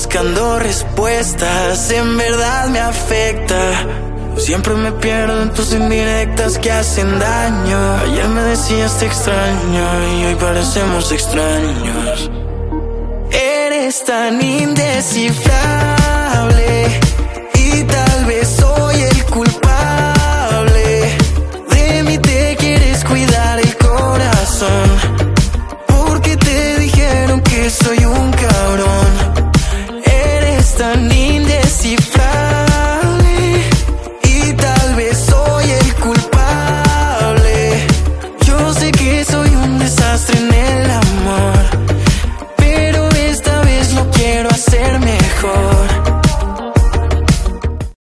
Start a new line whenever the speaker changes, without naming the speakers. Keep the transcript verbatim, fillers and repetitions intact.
buscando respuestas, en verdad me afecta. Siempre me pierdo en tus indirectas que hacen daño. Ayer me decías te extraño y hoy parecemos extraños. Eres tan indescifrable y tal vez soy